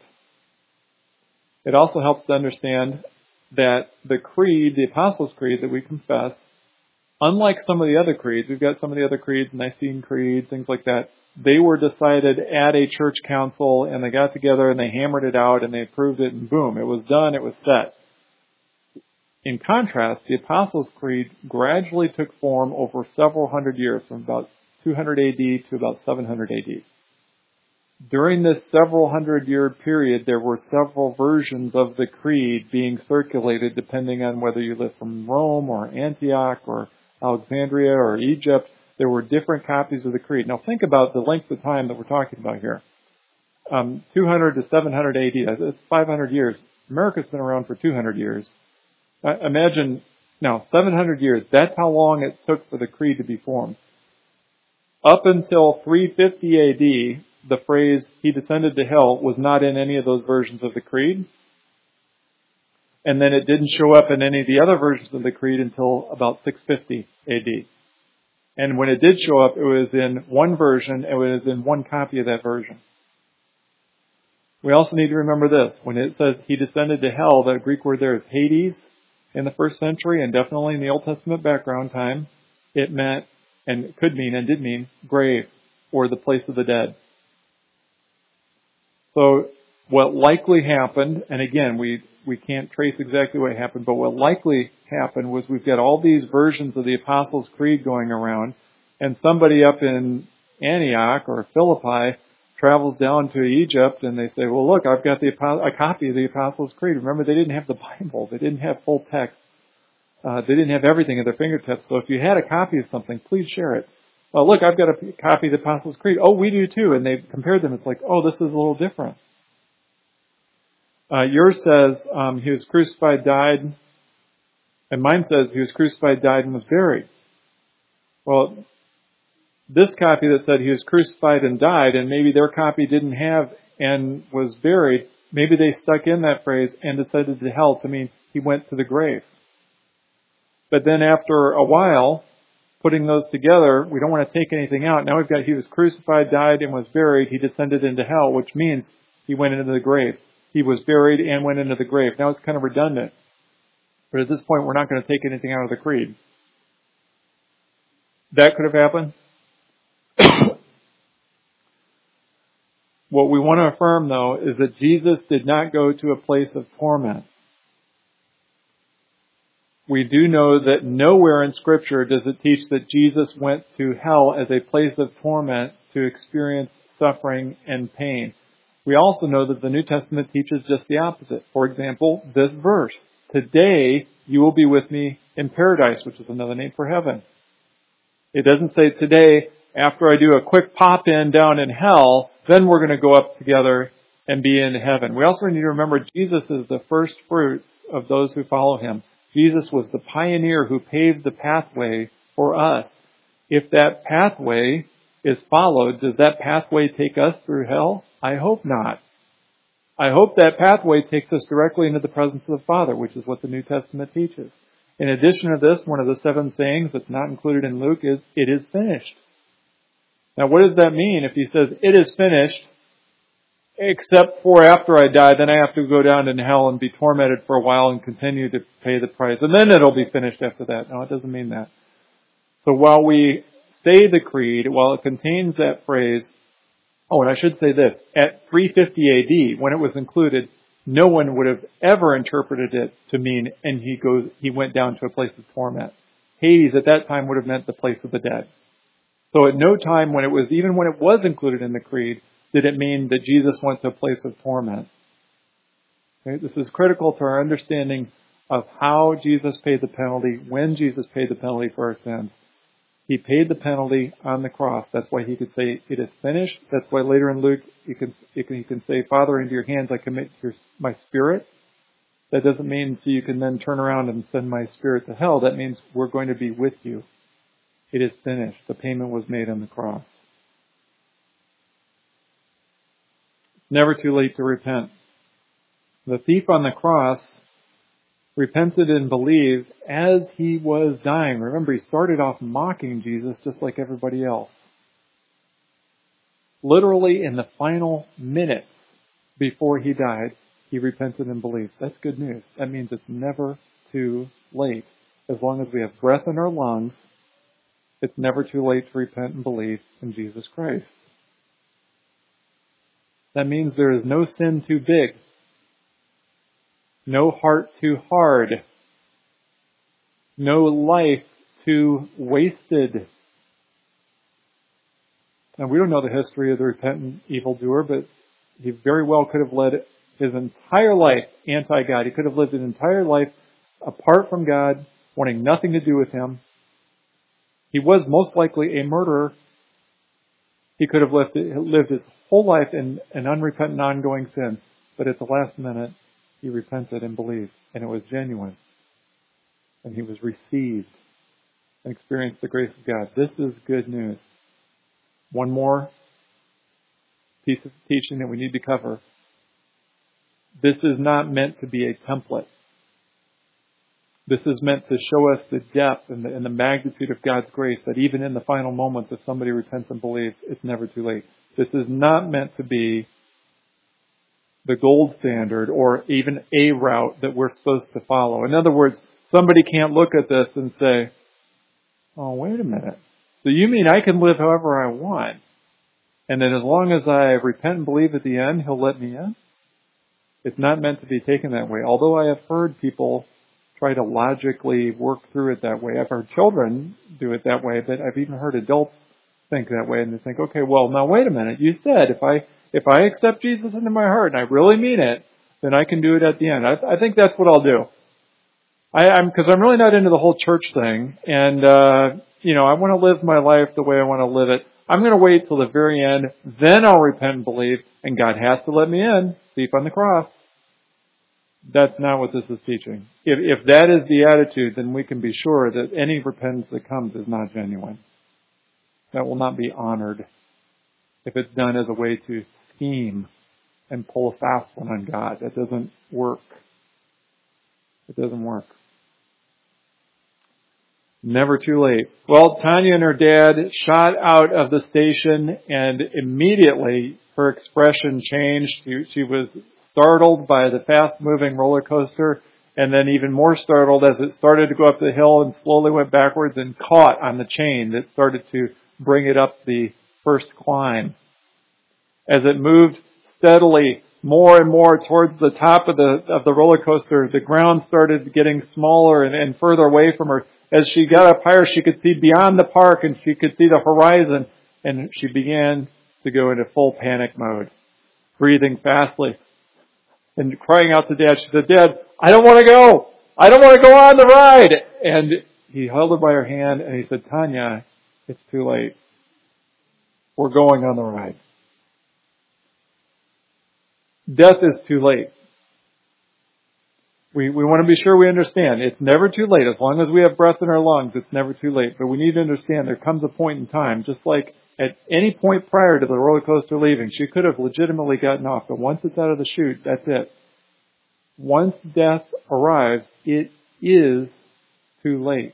It also helps to understand that the creed, the Apostles' Creed that we confess, unlike some of the other creeds, we've got some of the other creeds, Nicene Creed, things like that, they were decided at a church council, and they got together and they hammered it out and they approved it, and boom, it was done, it was set. In contrast, the Apostles' Creed gradually took form over several hundred years, from about two hundred A D to about seven hundred A D. During this several hundred year period, there were several versions of the creed being circulated depending on whether you lived from Rome or Antioch or Alexandria or Egypt. There were different copies of the creed. Now think about the length of time that we're talking about here. Um, two hundred to seven hundred A D, that's five hundred years. America's been around for two hundred years. Uh, imagine, now, seven hundred years, that's how long it took for the creed to be formed. Up until three fifty A D, the phrase, He descended to hell, was not in any of those versions of the creed. And then it didn't show up in any of the other versions of the creed until about six fifty A D. And when it did show up, it was in one version, it was in one copy of that version. We also need to remember this. When it says He descended to hell, the Greek word there is Hades in the first century, and definitely in the Old Testament background time. It meant, and it could mean and did mean, grave, or the place of the dead. So what likely happened, and again, we, we can't trace exactly what happened, but what likely happened was we've got all these versions of the Apostles' Creed going around, and somebody up in Antioch or Philippi travels down to Egypt, and they say, well, look, I've got the a copy of the Apostles' Creed. Remember, they didn't have the Bible. They didn't have full text. Uh, they didn't have everything at their fingertips. So if you had a copy of something, please share it. Well, look, I've got a copy of the Apostles' Creed. Oh, we do too. And they compared them. It's like, oh, this is a little different. Uh, yours says um, He was crucified, died, and mine says He was crucified, died, and was buried. Well, this copy that said He was crucified and died, and maybe their copy didn't have and was buried, maybe they stuck in that phrase and descended to hell to mean He went to the grave. But then after a while, putting those together, we don't want to take anything out. Now we've got He was crucified, died, and was buried. He descended into hell, which means He went into the grave. He was buried and went into the grave. Now it's kind of redundant. But at this point, we're not going to take anything out of the creed. That could have happened. What we want to affirm, though, is that Jesus did not go to a place of torment. We do know that nowhere in Scripture does it teach that Jesus went to hell as a place of torment to experience suffering and pain. We also know that the New Testament teaches just the opposite. For example, this verse, today you will be with me in paradise, which is another name for heaven. It doesn't say today, after I do a quick pop-in down in hell, then we're going to go up together and be in heaven. We also need to remember Jesus is the first fruits of those who follow Him. Jesus was the pioneer who paved the pathway for us. If that pathway is followed, does that pathway take us through hell? I hope not. I hope that pathway takes us directly into the presence of the Father, which is what the New Testament teaches. In addition to this, one of the seven sayings that's not included in Luke is, it is finished. Now, what does that mean if He says, it is finished, except for after I die, then I have to go down in hell and be tormented for a while and continue to pay the price. And then it'll be finished after that. No, it doesn't mean that. So while we say the creed, while it contains that phrase, oh, and I should say this, at three fifty A D, when it was included, no one would have ever interpreted it to mean, and he goes, he went down to a place of torment. Hades at that time would have meant the place of the dead. So at no time when it was, even when it was included in the creed, did it mean that Jesus went to a place of torment. Okay? This is critical to our understanding of how Jesus paid the penalty, when Jesus paid the penalty for our sins. He paid the penalty on the cross. That's why he could say, it is finished. That's why later in Luke, he can, he can, he can say, Father, into your hands I commit your, my spirit. That doesn't mean so you can then turn around and send my spirit to hell. That means we're going to be with you. It is finished. The payment was made on the cross. Never too late to repent. The thief on the cross repented and believed as he was dying. Remember, he started off mocking Jesus just like everybody else. Literally in the final minutes before he died, he repented and believed. That's good news. That means it's never too late. As long as we have breath in our lungs, it's never too late to repent and believe in Jesus Christ. That means there is no sin too big, no heart too hard, no life too wasted. Now, we don't know the history of the repentant evildoer, but he very well could have led his entire life anti-God. He could have lived his entire life apart from God, wanting nothing to do with Him. He was most likely a murderer. He could have lived, lived his whole life in an unrepentant, ongoing sin. But at the last minute, he repented and believed. And it was genuine. And he was received and experienced the grace of God. This is good news. One more piece of teaching that we need to cover. This is not meant to be a template. This is meant to show us the depth and the, and the magnitude of God's grace, that even in the final moments, if somebody repents and believes, it's never too late. This is not meant to be the gold standard or even a route that we're supposed to follow. In other words, somebody can't look at this and say, oh, wait a minute. So you mean I can live however I want? And then as long as I repent and believe at the end, He'll let me in? It's not meant to be taken that way. Although I have heard people try to logically work through it that way. I've heard children do it that way, but I've even heard adults think that way, and they think, okay, well, now wait a minute. You said if I if I accept Jesus into my heart and I really mean it, then I can do it at the end. I, I think that's what I'll do. I, I'm because I'm really not into the whole church thing, and uh, you know, I want to live my life the way I want to live it. I'm going to wait till the very end, then I'll repent and believe, and God has to let me in. Thief on the cross. That's not what this is teaching. If, if that is the attitude, then we can be sure that any repentance that comes is not genuine. That will not be honored if it's done as a way to scheme and pull a fast one on God. That doesn't work. It doesn't work. Never too late. Well, Tanya and her dad shot out of the station, and immediately her expression changed. She, she was startled by the fast-moving roller coaster, and then even more startled as it started to go up the hill and slowly went backwards and caught on the chain that started to bring it up the first climb. As it moved steadily more and more towards the top of the of the roller coaster, the ground started getting smaller and, and further away from her. As she got up higher, she could see beyond the park and she could see the horizon, and she began to go into full panic mode, breathing fastly and crying out to Dad. She said, Dad, I don't want to go. I don't want to go on the ride. And he held her by her hand and he said, Tanya, it's too late. We're going on the ride. Death is too late. We, we want to be sure we understand. It's never too late. As long as we have breath in our lungs, it's never too late. But we need to understand there comes a point in time, just like at any point prior to the roller coaster leaving, she could have legitimately gotten off. But once it's out of the chute, that's it. Once death arrives, it is too late.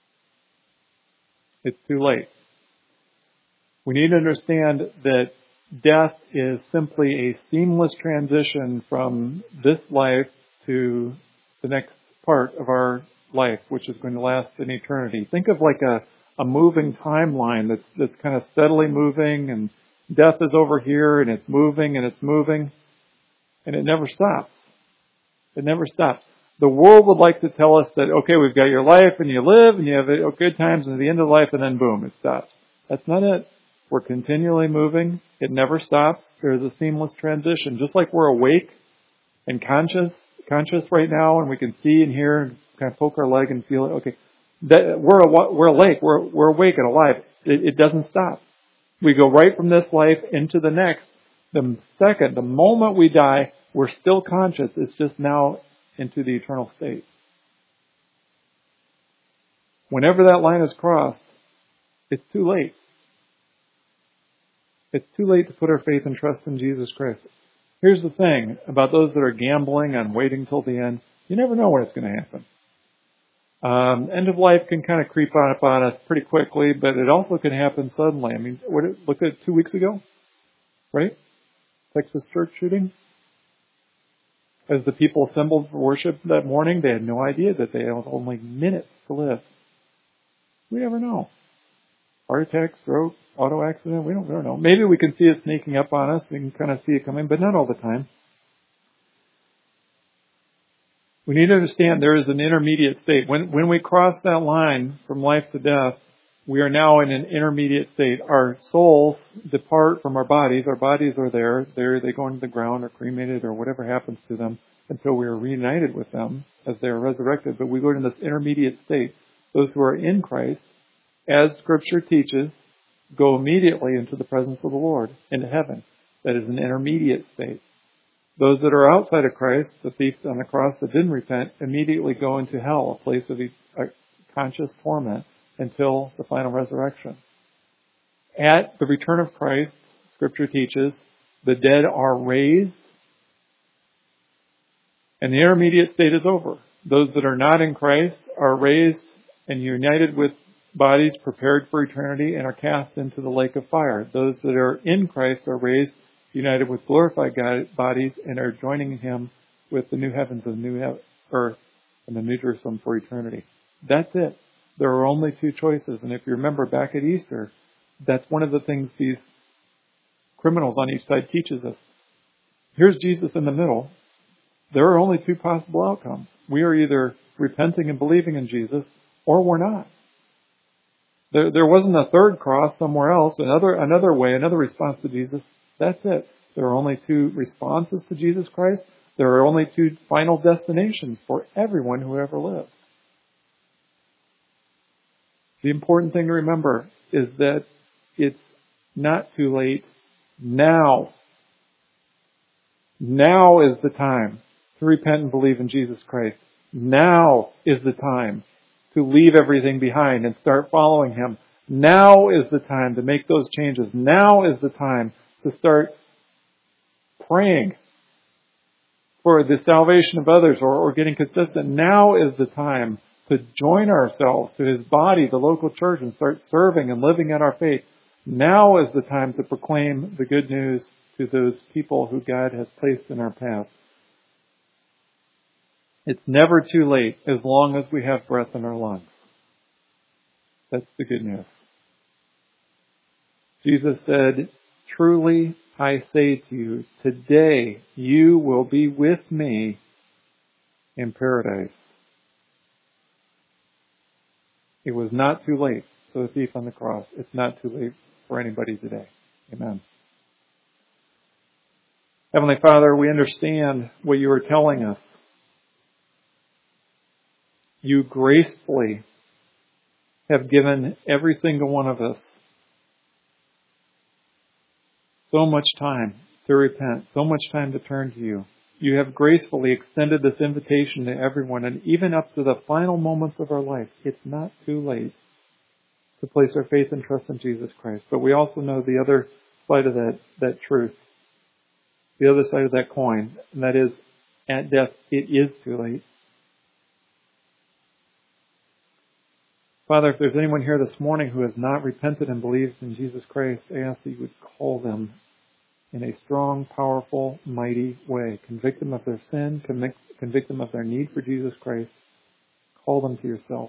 It's too late. We need to understand that death is simply a seamless transition from this life to the next part of our life, which is going to last in eternity. Think of like a, a moving timeline that's, that's kind of steadily moving, and death is over here and it's moving and it's moving, and it never stops. It never stops. The world would like to tell us that, okay, we've got your life and you live and you have good times, and at the end of life, and then boom, it stops. That's not it. We're continually moving. It never stops. There's a seamless transition. Just like we're awake and conscious, conscious right now, and we can see and hear and kind of poke our leg and feel it. Okay, that, we're a, we're awake. We're we're awake and alive. It, it doesn't stop. We go right from this life into the next. The second, the moment we die, we're still conscious. It's just now into the eternal state. Whenever that line is crossed, it's too late. It's too late to put our faith and trust in Jesus Christ. Here's the thing about those that are gambling on waiting till the end. You never know when it's going to happen. Um, end of life can kind of creep up on us pretty quickly, but it also can happen suddenly. I mean, what, look at two weeks ago, right? Texas church shooting. As the people assembled for worship that morning, they had no idea that they had only minutes to live. We never know. Heart attack, stroke, auto accident, we don't, we don't know. Maybe we can see it sneaking up on us. We can kind of see it coming, but not all the time. We need to understand there is an intermediate state. When, when we cross that line from life to death, we are now in an intermediate state. Our souls depart from our bodies. Our bodies are there. They're, they go into the ground or cremated or whatever happens to them until we are reunited with them as they are resurrected. But we go into this intermediate state. Those who are in Christ, as Scripture teaches, go immediately into the presence of the Lord, into heaven. That is an intermediate state. Those that are outside of Christ, the thief on the cross that didn't repent, immediately go into hell, a place of conscious torment, until the final resurrection. At the return of Christ, Scripture teaches, the dead are raised, and the intermediate state is over. Those that are not in Christ are raised and united with bodies prepared for eternity and are cast into the lake of fire. Those that are in Christ are raised, united with glorified bodies, and are joining Him with the new heavens and the new earth and the new Jerusalem for eternity. That's it. There are only two choices. And if you remember back at Easter, that's one of the things these criminals on each side teaches us. Here's Jesus in the middle. There are only two possible outcomes. We are either repenting and believing in Jesus, or we're not. There, there wasn't a third cross somewhere else, another, another way, another response to Jesus. That's it. There are only two responses to Jesus Christ. There are only two final destinations for everyone who ever lives. The important thing to remember is that it's not too late now. Now is the time to repent and believe in Jesus Christ. Now is the time to leave everything behind and start following Him. Now is the time to make those changes. Now is the time to start praying for the salvation of others, or, or getting consistent. Now is the time to join ourselves to His body, the local church, and start serving and living in our faith. Now is the time to proclaim the good news to those people who God has placed in our path. It's never too late as long as we have breath in our lungs. That's the good news. Jesus said, "Truly I say to you, today you will be with me in paradise." It was not too late for the thief on the cross. It's not too late for anybody today. Amen. Heavenly Father, we understand what you are telling us. You gracefully have given every single one of us so much time to repent, so much time to turn to you. You have gracefully extended this invitation to everyone, and even up to the final moments of our life, it's not too late to place our faith and trust in Jesus Christ. But we also know the other side of that, that truth, the other side of that coin, and that is, at death, it is too late. Father, if there's anyone here this morning who has not repented and believed in Jesus Christ, I ask that you would call them in a strong, powerful, mighty way. Convict them of their sin. Convict, convict them of their need for Jesus Christ. Call them to yourself.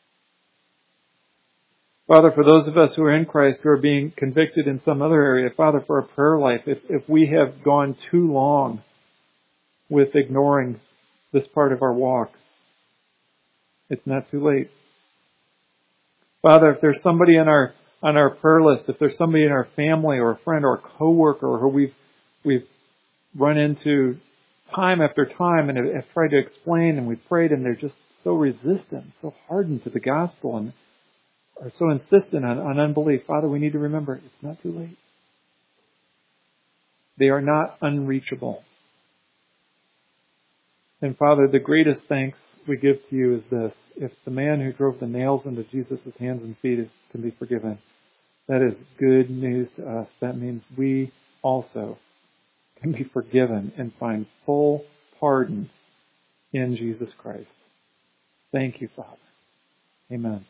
Father, for those of us who are in Christ, who are being convicted in some other area, Father, for our prayer life, if, if we have gone too long with ignoring this part of our walk, it's not too late. Father, if there's somebody on our on our prayer list, if there's somebody in our family or a friend or a coworker who we've we've run into time after time and have, have tried to explain and we've prayed and they're just so resistant, so hardened to the gospel and are so insistent on, on unbelief, Father, we need to remember it's not too late. They are not unreachable. And Father, the greatest thanks we give to you is this. If the man who drove the nails into Jesus' hands and feet is, can be forgiven, that is good news to us. That means we also can be forgiven and find full pardon in Jesus Christ. Thank you, Father. Amen.